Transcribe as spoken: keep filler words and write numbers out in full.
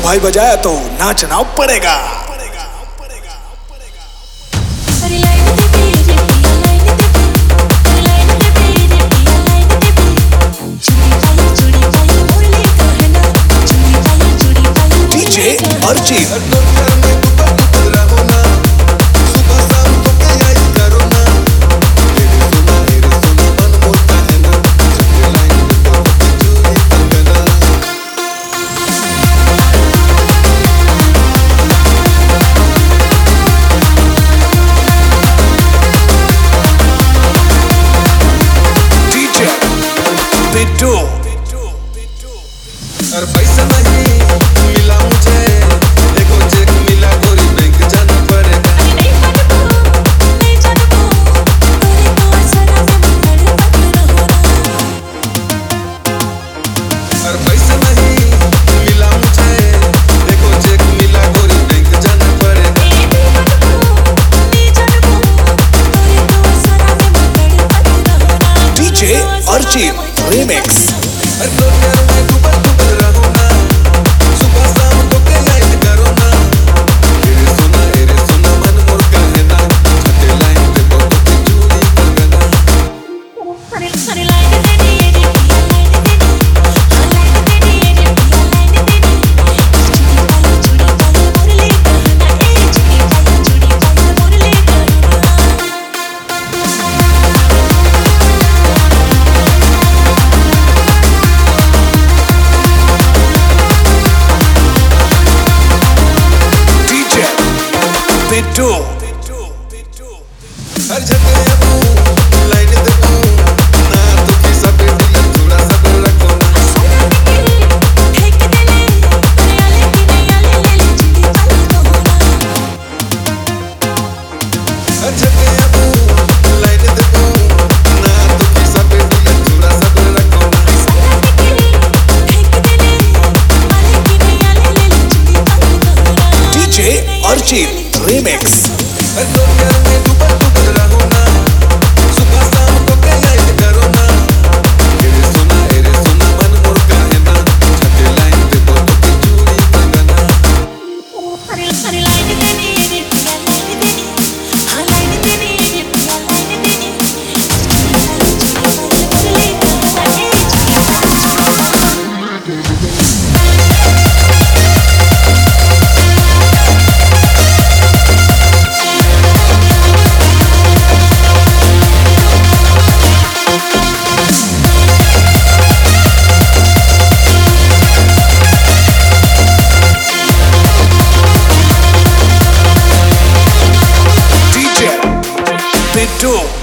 भाई बजाया तो नाचना पड़ेगा। डीजे अर्जित बिट्टू। और पैसा नहीं मिला मुझे, देखो चेक मिला गोरी बैंक जाना पड़ेगा। और पैसा नहीं मिला मुझे, देखो चेक मिला गोरी बैंक जाना पड़ेगा। डीजे अर्जित रिमिक्स। हर तो प्यार में डूबल डूबल रहो ना, सुबह शाम तो के याद करो ना। तेरे सोना तेरे सोना मन मोर कहे ना, छठे लाइन पे तो तो चूड़ी करना। हरे हरे लाइन तेरी ये रे पिया लाइन तेरी, हाँ लाइन तेरी ये रे पिया लाइन तेरी। चूड़ी पाई चूड़ी पाई मुरली कहना, ए चूड़ी पाई चूड़ी पाई मुरली कहना। बिट्टू। हर जगह तू लाइन दे तू ना, तू की सब दिल थोड़ा सा रखो ना। फेंक दे ले अरे आले की नहीं आले ले ले चूड़ी पाई तो होना। हर जगह तू लाइन दे तू ना, तू की सब दिल थोड़ा सा रखो ना। फेंक दे ले आले की नहीं आले ले ले चूड़ी पाई तो होना। डीजे अर्जित रिमिक्स। हर तो प्यार में डूबल डूबल रहो ना, सुबह शाम तो के याद करो ना। तेरे सोना तेरे सोना मन मोर कहे ना, छठे लाइन पे तो तो चूड़ी करना। हरे हरे लाइन तेरी ये रे पिया लाइन तेरी, हाँ लाइन तेरी ये रे पिया लाइन तेरी। चूड़ी पाई चूड़ी पाई मुरली कहना, ए चूड़ी पाई चूड़ी पाई। डीजे बिट्टू।